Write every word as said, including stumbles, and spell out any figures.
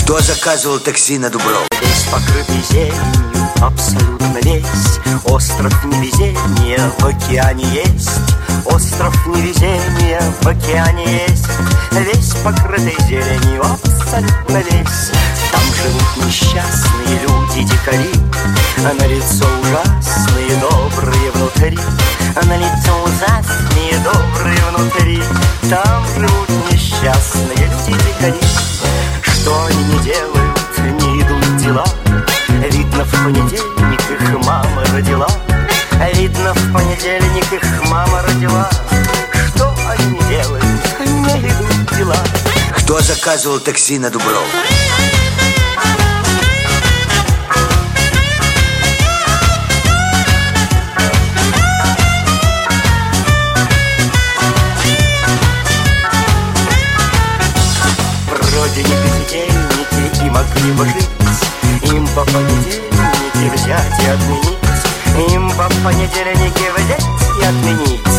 Кто заказывал такси на Дубровку? Весь покрытый зеленью, абсолютно весь. Остров невезения в океане есть. Остров невезения в океане есть. Весь покрытый зеленью, абсолютно весь. Там живут несчастные люди, дикари, а на лицо ужасные, добрые внутри. А на лицо ужасные, добрые внутри. Там живут несчастные люди, дикари. Что они не делают, не идут дела. Видно, в понедельник их мама родила. Видно, в понедельник их мама родила. Что они не делают, не идут дела. Кто заказывал такси на Дубровку? Вроде не бездельники и могли бы жить. Им по понедельнике взять и отменить. Им по понедельнике взять и отменить.